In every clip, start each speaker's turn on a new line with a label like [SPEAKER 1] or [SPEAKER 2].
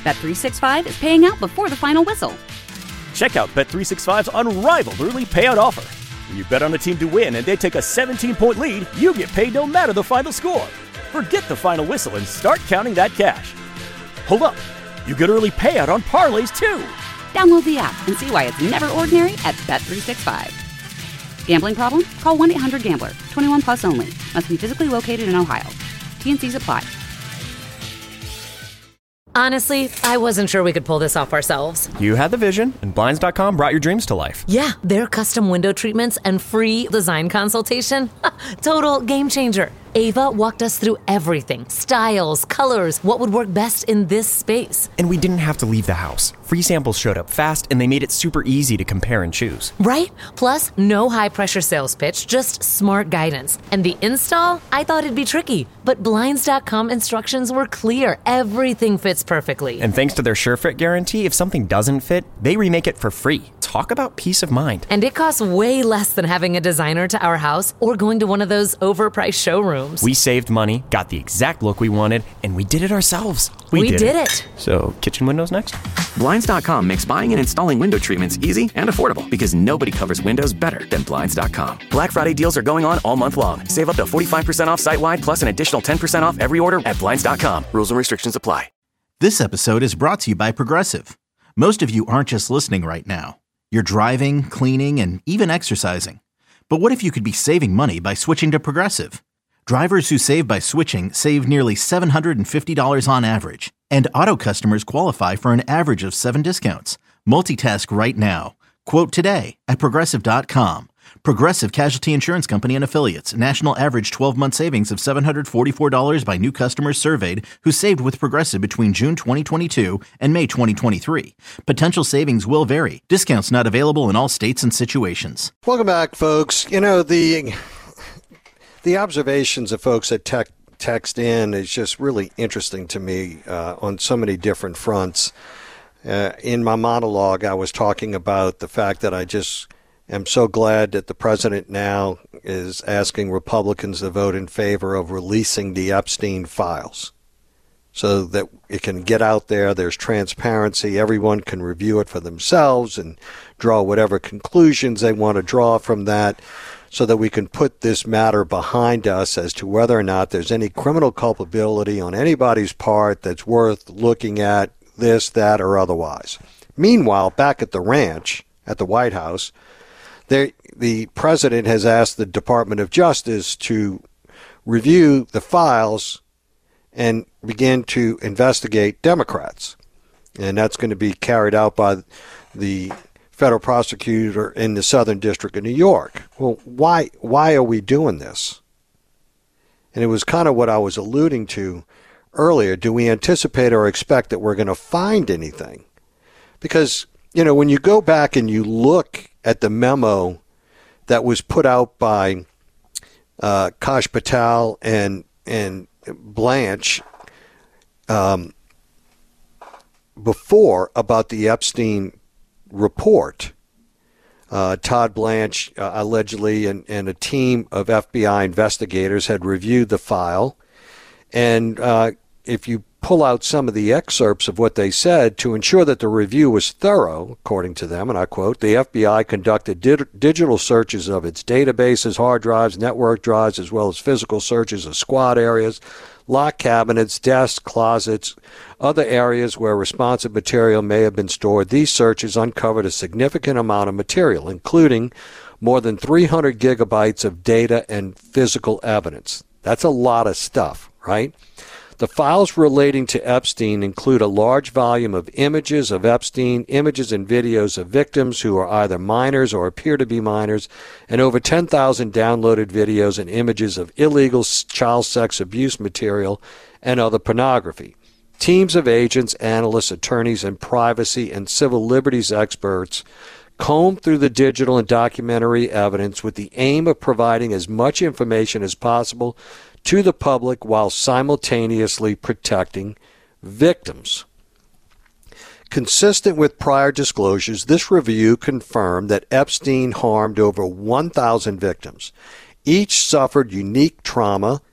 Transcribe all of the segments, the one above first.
[SPEAKER 1] Bet365 is paying out before the final whistle.
[SPEAKER 2] Check out Bet365's unrivaled early payout offer. When you bet on a team to win and they take a 17-point lead, you get paid no matter the final score. Forget the final whistle and start counting that cash. Hold up. You get early payout on parlays, too.
[SPEAKER 1] Download the app and see why it's never ordinary at Bet365. Gambling problem? Call 1-800-GAMBLER. 21 plus only. Must be physically located in Ohio. T&Cs apply.
[SPEAKER 3] Honestly, I wasn't sure we could pull this off ourselves.
[SPEAKER 4] You had the vision, and Blinds.com brought your dreams to life.
[SPEAKER 3] Yeah, their custom window treatments and free design consultation. Total game changer. Ava walked us through everything. Styles, colors, what would work best in this space.
[SPEAKER 4] And we didn't have to leave the house. Free samples showed up fast, and they made it super easy to compare and choose.
[SPEAKER 3] Right? Plus, no high-pressure sales pitch, just smart guidance. And the install? I thought it'd be tricky, but Blinds.com instructions were clear. Everything fits perfectly.
[SPEAKER 4] And thanks to their SureFit guarantee, if something doesn't fit, they remake it for free. Talk about peace of mind.
[SPEAKER 3] And it costs way less than having a designer to our house or going to one of those overpriced showrooms.
[SPEAKER 4] We saved money, got the exact look we wanted, and we did it ourselves.
[SPEAKER 3] We did it.
[SPEAKER 4] So, kitchen windows next?
[SPEAKER 5] Blinds.com makes buying and installing window treatments easy and affordable because nobody covers windows better than Blinds.com. Black Friday deals are going on all month long. Save up to 45% off site-wide plus an additional 10% off every order at Blinds.com. Rules and restrictions apply.
[SPEAKER 6] This episode is brought to you by Progressive. Most of you aren't just listening right now. You're driving, cleaning, and even exercising. But what if you could be saving money by switching to Progressive? Drivers who save by switching save nearly $750 on average, and auto customers qualify for an average of 7 discounts. Multitask right now. Quote today at Progressive.com. Progressive Casualty Insurance Company and Affiliates. National average 12-month savings of $744 by new customers surveyed who saved with Progressive between June 2022 and May 2023. Potential savings will vary. Discounts not available in all states and situations.
[SPEAKER 7] Welcome back, folks. You know, the observations of folks that text in is just really interesting to me on so many different fronts. In my monologue, I was talking about the fact that I just am so glad that the president now is asking Republicans to vote in favor of releasing the Epstein files so that it can get out there. There's transparency. Everyone can review it for themselves and draw whatever conclusions they want to draw from that, so that we can put this matter behind us as to whether or not there's any criminal culpability on anybody's part that's worth looking at, this, that, or otherwise. Meanwhile, back at the ranch, at the White House, the president has asked the Department of Justice to review the files and begin to investigate Democrats. And that's going to be carried out by the federal prosecutor in the Southern District of New York. Well, why are we doing this? And it was kind of what I was alluding to earlier. Do we anticipate or expect that we're going to find anything? Because, you know, when you go back and you look at the memo that was put out by Kash Patel and Blanche before about the Epstein report, Todd Blanche allegedly and a team of FBI investigators had reviewed the file. And if you pull out some of the excerpts of what they said, to ensure that the review was thorough, according to them, and I quote, the FBI conducted digital searches of its databases, hard drives, network drives, as well as physical searches of squad areas, locked cabinets, desks, closets, other areas where responsive material may have been stored. These searches uncovered a significant amount of material, including more than 300 gigabytes of data and physical evidence. That's a lot of stuff, right? The files relating to Epstein include a large volume of images of Epstein, images and videos of victims who are either minors or appear to be minors, and over 10,000 downloaded videos and images of illegal child sex abuse material and other pornography. Teams of agents, analysts, attorneys, and privacy and civil liberties experts combed through the digital and documentary evidence with the aim of providing as much information as possible to the public while simultaneously protecting victims. Consistent with prior disclosures, this review confirmed that Epstein harmed over 1,000 victims. Each suffered unique trauma,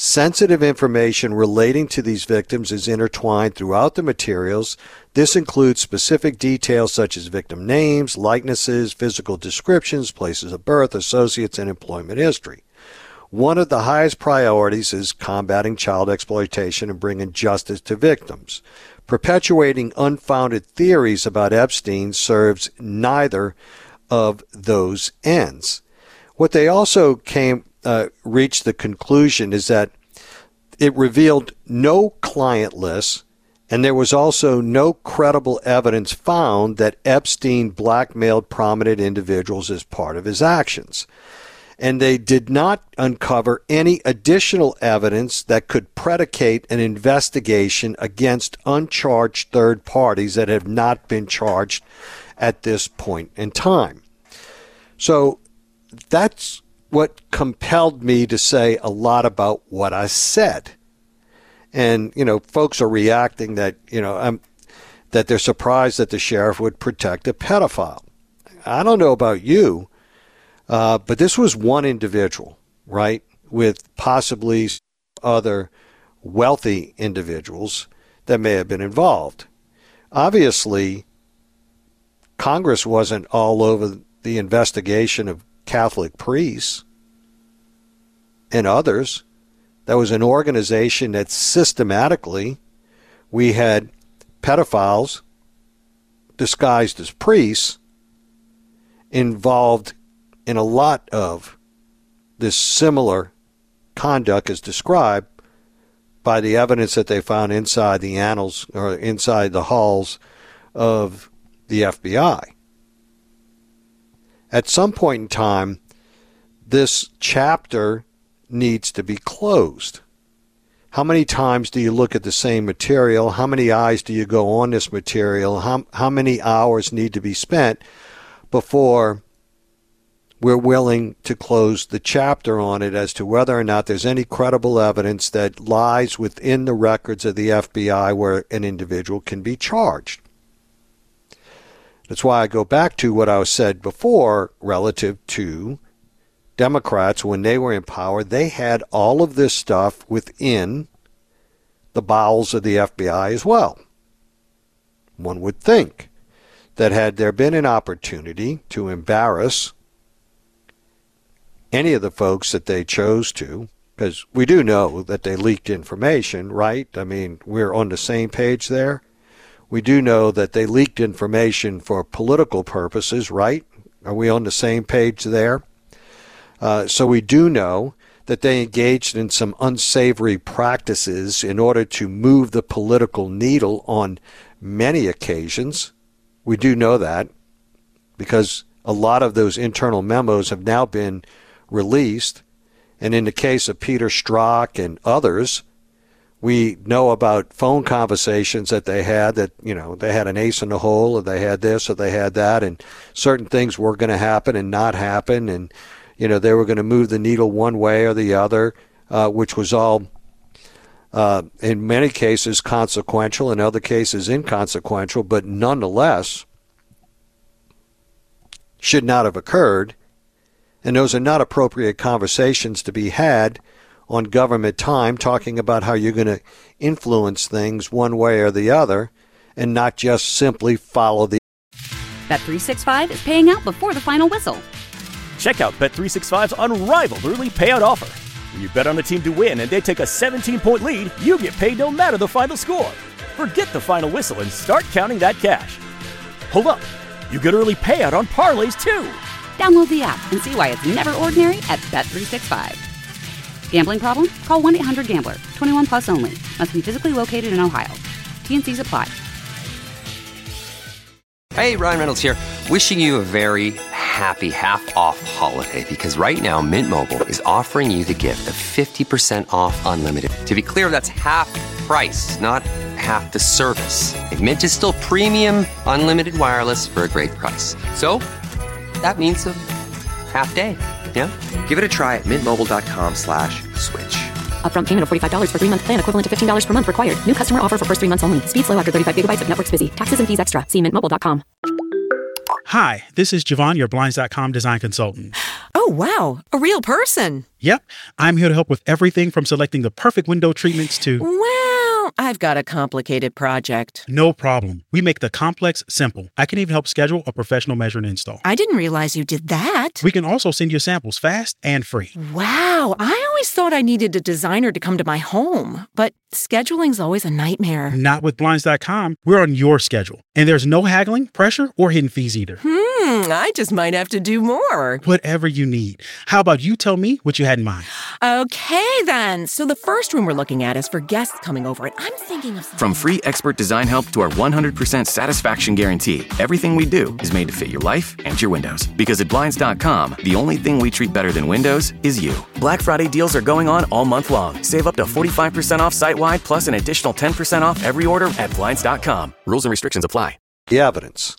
[SPEAKER 7] Sensitive information relating to these victims is intertwined throughout the materials. This includes specific details such as victim names, likenesses, physical descriptions, places of birth, associates, and employment history. One of the highest priorities is combating child exploitation and bringing justice to victims. Perpetuating unfounded theories about Epstein serves neither of those ends. What they also reached the conclusion is that it revealed no client lists, and there was also no credible evidence found that Epstein blackmailed prominent individuals as part of his actions. And they did not uncover any additional evidence that could predicate an investigation against uncharged third parties that have not been charged at this point in time. So that's what compelled me to say a lot about what I said. And, folks are reacting that, that they're surprised that the sheriff would protect a pedophile. I don't know about you, but this was one individual, right, with possibly other wealthy individuals that may have been involved. Obviously, Congress wasn't all over the investigation of Catholic priests and others. That was an organization that systematically we had pedophiles disguised as priests involved in a lot of this similar conduct as described by the evidence that they found inside the annals or inside the halls of the FBI. At some point in time, this chapter needs to be closed. How many times do you look at the same material? How many eyes do you go on this material? How many hours need to be spent before we're willing to close the chapter on it as to whether or not there's any credible evidence that lies within the records of the FBI where an individual can be charged? That's why I go back to what I said before relative to Democrats. When they were in power, they had all of this stuff within the bowels of the FBI as well. One would think that had there been an opportunity to embarrass any of the folks that they chose to, because we do know that they leaked information, right? I mean, we're on the same page there. We do know that they leaked information for political purposes, right? Are we on the same page there? So we do know that they engaged in some unsavory practices in order to move the political needle on many occasions. We do know that because a lot of those internal memos have now been released. And in the case of Peter Strzok and others, we know about phone conversations that they had that, they had an ace in the hole, or they had this, or they had that, and certain things were going to happen and not happen, and, they were going to move the needle one way or the other, which was all, in many cases, consequential, in other cases, inconsequential, but nonetheless should not have occurred. And those are not appropriate conversations to be had on government time, talking about how you're going to influence things one way or the other and not just simply follow the.
[SPEAKER 1] Bet365 is paying out before the final whistle.
[SPEAKER 2] Check out Bet365's unrivaled early payout offer. When you bet on a team to win and they take a 17-point lead, you get paid no matter the final score. Forget the final whistle and start counting that cash. Hold up. You get early payout on parlays, too.
[SPEAKER 1] Download the app and see why it's never ordinary at Bet365. Gambling problem? Call 1-800-GAMBLER. 21 plus only. Must be physically located in Ohio. T&Cs apply.
[SPEAKER 8] Hey, Ryan Reynolds here. Wishing you a very happy half-off holiday, because right now Mint Mobile is offering you the gift of 50% off unlimited. To be clear, that's half price, not half the service. And Mint is still premium unlimited wireless for a great price. So that means a half day. Yeah? Give it a try at mintmobile.com/switch.
[SPEAKER 9] Upfront payment of $45 for 3-month plan, equivalent to $15 per month required. New customer offer for first 3 months only. Speed slow after 35 gigabytes if network's busy. Taxes and fees extra. See mintmobile.com.
[SPEAKER 10] Hi, this is Javon, your Blinds.com design consultant. Oh, wow. A real person.
[SPEAKER 11] Yep. I'm here to help with everything from selecting the perfect window treatments to...
[SPEAKER 10] Well, I've got a complicated project.
[SPEAKER 11] No problem. We make the complex simple. I can even help schedule a professional measure and install.
[SPEAKER 10] I didn't realize you did that.
[SPEAKER 11] We can also send you samples fast and free.
[SPEAKER 10] Wow. I always thought I needed a designer to come to my home, but scheduling's always a nightmare.
[SPEAKER 11] Not with Blinds.com. We're on your schedule. And there's no haggling, pressure, or hidden fees either.
[SPEAKER 10] I just might have to do more.
[SPEAKER 11] Whatever you need. How about you tell me what you had in mind?
[SPEAKER 10] Okay, then. So the first room we're looking at is for guests coming over, and I'm thinking of something.
[SPEAKER 5] From free expert design help to our 100% satisfaction guarantee, everything we do is made to fit your life and your windows. Because at Blinds.com, the only thing we treat better than windows is you. Black Friday deals are going on all month long. Save up to 45% off site-wide, plus an additional 10% off every order at Blinds.com. Rules and restrictions apply.
[SPEAKER 7] The evidence.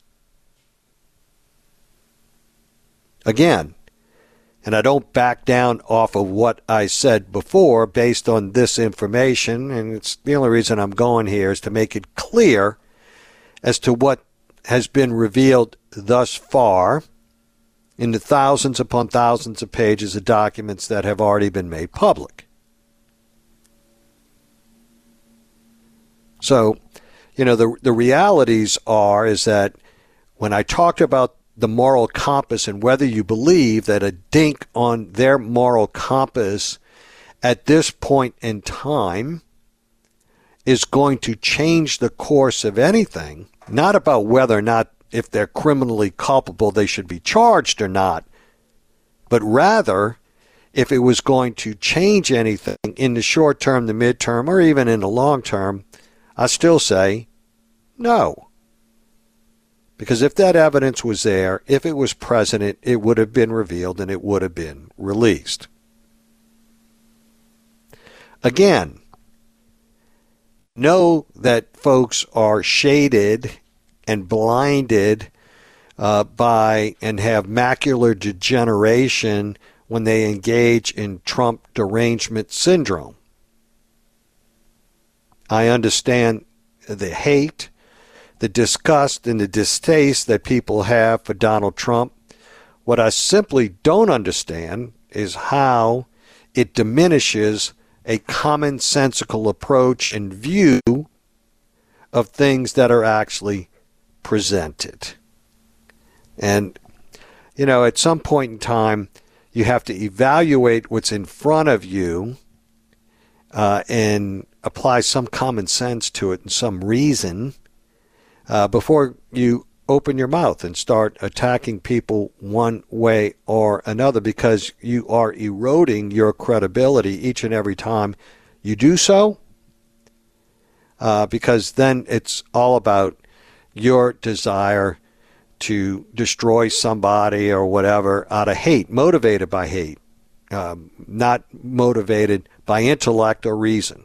[SPEAKER 7] Again, and I don't back down off of what I said before based on this information, and it's the only reason I'm going here is to make it clear as to what has been revealed thus far in the thousands upon thousands of pages of documents that have already been made public. So, the realities is that when I talked about the moral compass and whether you believe that a dink on their moral compass at this point in time is going to change the course of anything, not about whether or not if they're criminally culpable they should be charged or not, but rather if it was going to change anything in the short term, the midterm, or even in the long term, I still say no. Because if that evidence was there, if it was present, it would have been revealed and it would have been released. Again, know that folks are shaded and blinded by and have macular degeneration when they engage in Trump derangement syndrome. I understand the hate, the disgust, and the distaste that people have for Donald Trump. What I simply don't understand is how it diminishes a commonsensical approach and view of things that are actually presented. And, at some point in time, you have to evaluate what's in front of you and apply some common sense to it and some reason before you open your mouth and start attacking people one way or another, because you are eroding your credibility each and every time you do so, because then it's all about your desire to destroy somebody or whatever out of hate, motivated by hate, not motivated by intellect or reason.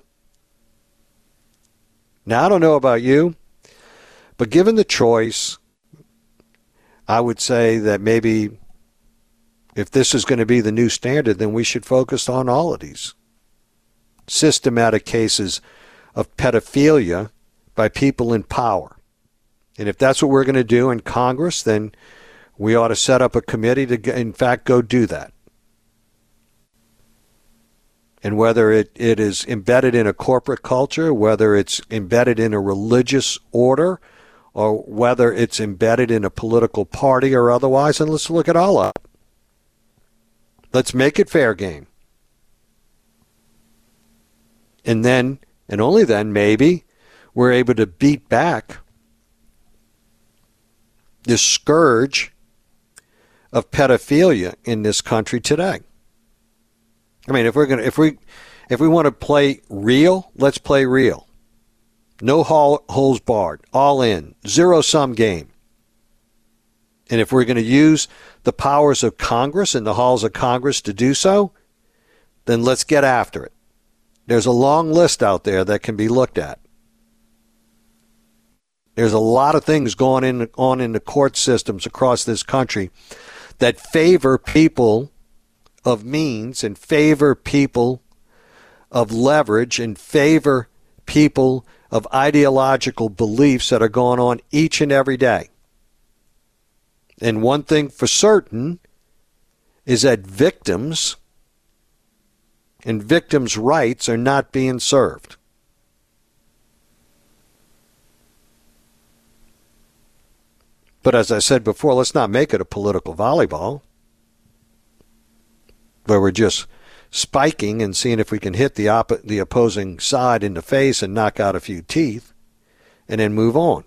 [SPEAKER 7] Now, I don't know about you, but given the choice, I would say that maybe if this is going to be the new standard, then we should focus on all of these systematic cases of pedophilia by people in power. And if that's what we're going to do in Congress, then we ought to set up a committee to, in fact, go do that. And whether it is embedded in a corporate culture, whether it's embedded in a religious order, or whether it's embedded in a political party or otherwise, and let's look at all of it. Let's make it fair game. And then, and only then, maybe, we're able to beat back this scourge of pedophilia in this country today. I mean, if we want to play real, let's play real. No holes barred, all in, zero-sum game. And if we're going to use the powers of Congress and the halls of Congress to do so, then let's get after it. There's a long list out there that can be looked at. There's a lot of things going on in the court systems across this country that favor people of means and favor people of leverage and favor people of ideological beliefs that are going on each and every day. And one thing for certain is that victims and victims' rights are not being served. But as I said before, let's not make it a political volleyball where we're just spiking and seeing if we can hit the opposing side in the face and knock out a few teeth and then move on.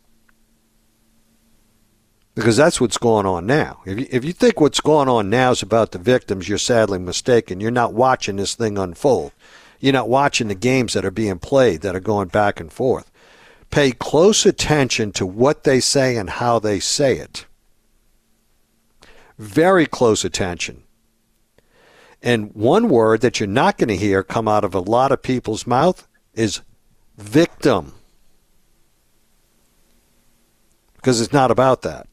[SPEAKER 7] Because that's what's going on now. If you think what's going on now is about the victims, you're sadly mistaken. You're not watching this thing unfold. You're not watching the games that are being played, that are going back and forth. Pay close attention to what they say and how they say it. Very close attention. And one word that you're not going to hear come out of a lot of people's mouth is victim. Because it's not about that.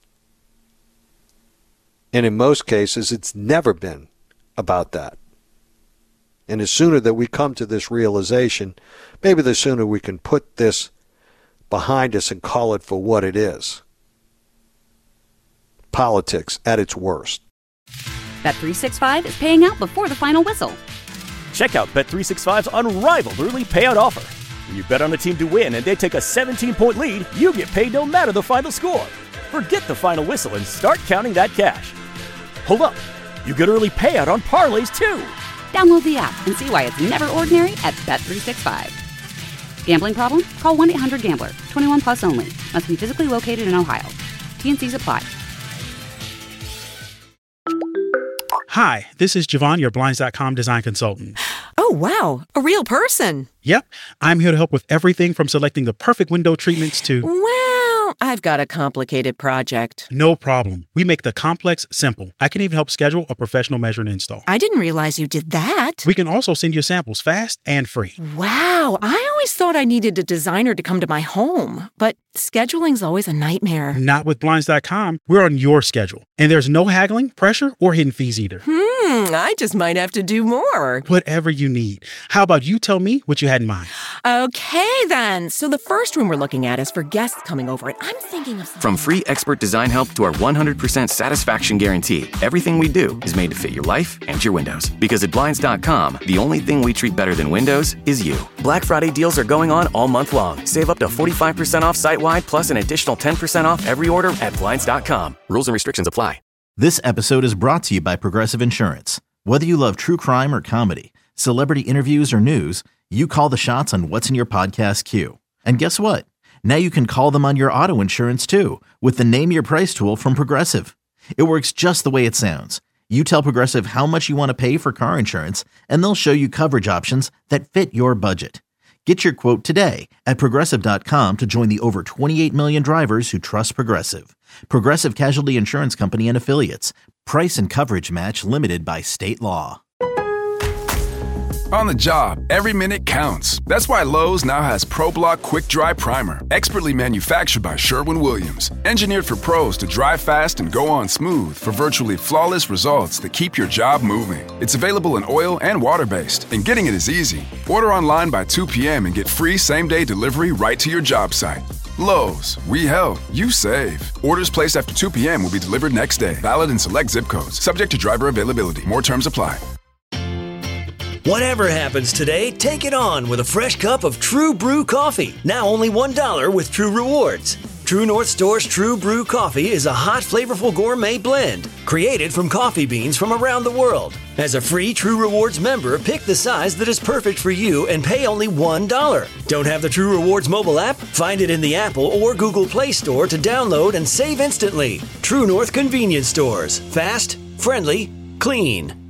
[SPEAKER 7] And in most cases, it's never been about that. And the sooner that we come to this realization, maybe the sooner we can put this behind us and call it for what it is. Politics at its worst.
[SPEAKER 1] Bet365 is paying out before the final whistle.
[SPEAKER 2] Check out Bet365's unrivaled early payout offer. When you bet on a team to win and they take a 17-point lead, you get paid no matter the final score. Forget the final whistle and start counting that cash. Hold up. You get early payout on parlays, too.
[SPEAKER 1] Download the app and see why it's never ordinary at Bet365. Gambling problem? Call 1-800-GAMBLER. 21 plus only. Must be physically located in Ohio. T&Cs apply.
[SPEAKER 11] Hi, this is Javon, your Blinds.com design consultant.
[SPEAKER 10] Oh, wow. A real person.
[SPEAKER 11] Yep. I'm here to help with everything from selecting the perfect window treatments to...
[SPEAKER 10] Well, I've got a complicated project.
[SPEAKER 11] No problem. We make the complex simple. I can even help schedule a professional measure and install.
[SPEAKER 10] I didn't realize you did that.
[SPEAKER 11] We can also send you samples fast and free.
[SPEAKER 10] Wow. I always thought I needed a designer to come to my home, but scheduling's always a nightmare.
[SPEAKER 11] Not with Blinds.com. We're on your schedule. And there's no haggling, pressure, or hidden fees either.
[SPEAKER 10] I just might have to do more.
[SPEAKER 11] Whatever you need. How about you tell me what you had in mind?
[SPEAKER 10] Okay, then. So the first room we're looking at is for guests coming over, and I'm thinking of something.
[SPEAKER 5] From free expert design help to our 100% satisfaction guarantee, everything we do is made to fit your life and your windows. Because at Blinds.com, the only thing we treat better than windows is you. Black Friday deals are going on all month long. Save up to 45% off site-wide, plus an additional 10% off every order at Blinds.com. Rules and restrictions apply.
[SPEAKER 6] This episode is brought to you by Progressive Insurance. Whether you love true crime or comedy, celebrity interviews or news, you call the shots on what's in your podcast queue. And guess what? Now you can call them on your auto insurance too with the Name Your Price tool from Progressive. It works just the way it sounds. You tell Progressive how much you want to pay for car insurance, and they'll show you coverage options that fit your budget. Get your quote today at Progressive.com to join the over 28 million drivers who trust Progressive. Progressive Casualty Insurance Company and Affiliates. Price and coverage match limited by state law.
[SPEAKER 12] On the job, every minute counts. That's why Lowe's now has ProBlock Quick Dry Primer, expertly manufactured by Sherwin-Williams. Engineered for pros to dry fast and go on smooth for virtually flawless results that keep your job moving. It's available in oil and water-based, and getting it is easy. Order online by 2 p.m. and get free same-day delivery right to your job site. Lowe's, we help, you save. Orders placed after 2 p.m. will be delivered next day. Valid in select zip codes. Subject to driver availability. More terms apply.
[SPEAKER 13] Whatever happens today, take it on with a fresh cup of True Brew coffee. Now only $1 with True Rewards. True North Store's True Brew coffee is a hot, flavorful gourmet blend created from coffee beans from around the world. As a free True Rewards member, pick the size that is perfect for you and pay only $1. Don't have the True Rewards mobile app? Find it in the Apple or Google Play Store to download and save instantly. True North Convenience Stores. Fast, friendly, clean.